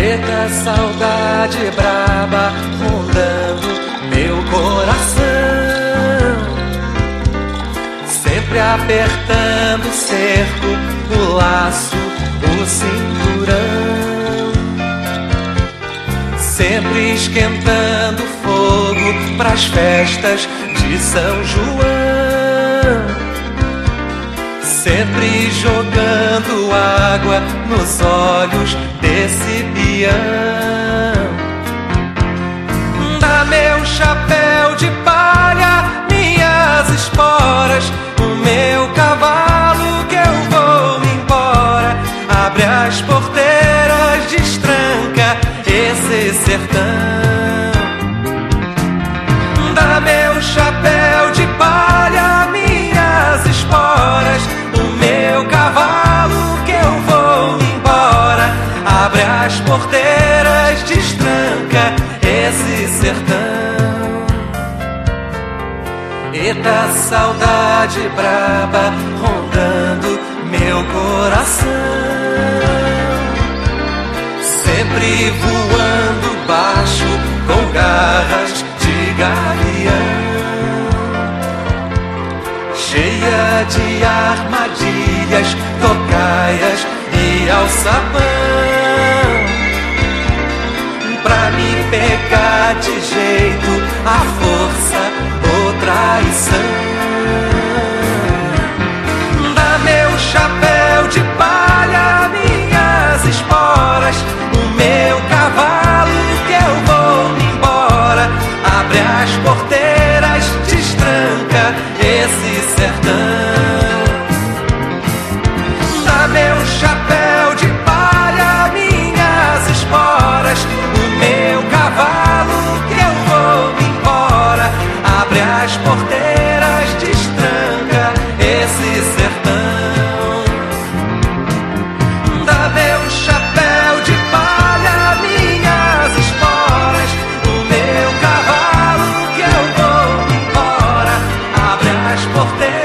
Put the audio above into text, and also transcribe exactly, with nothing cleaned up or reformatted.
Eita saudade braba rondando meu coração, sempre apertando o cerco, o laço, o cinturão, sempre esquentando fogo pras festas de São João, sempre jogando água nos olhos desse peão. Dá meu chapéu de palha, minhas esporas, o meu cavalo que eu vou embora. Abre as porteiras, destranca esse sertão. Dá meu chapéu de palha, minhas esporas, o meu cavalo que eu vou embora. Abre as porteiras, destranca esse sertão. Eita saudade braba rondando meu coração, sempre voando baixo com garras de gavião, cheia de armadilhas, tocaias e alçapão, pra me pegar de jeito, a força ou traição. Dá meu chapéu de palha, minhas esporas, o meu cavalo que eu vou embora. Abre as porteiras, destranca esse sertão. Dá meu chapéu de palha, minhas esporas, o meu cavalo que eu vou embora. Abre as porteiras, destranca esse sertão. Dá meu chapéu de palha, minhas esporas, o meu cavalo que eu vou embora. Abre as porteiras,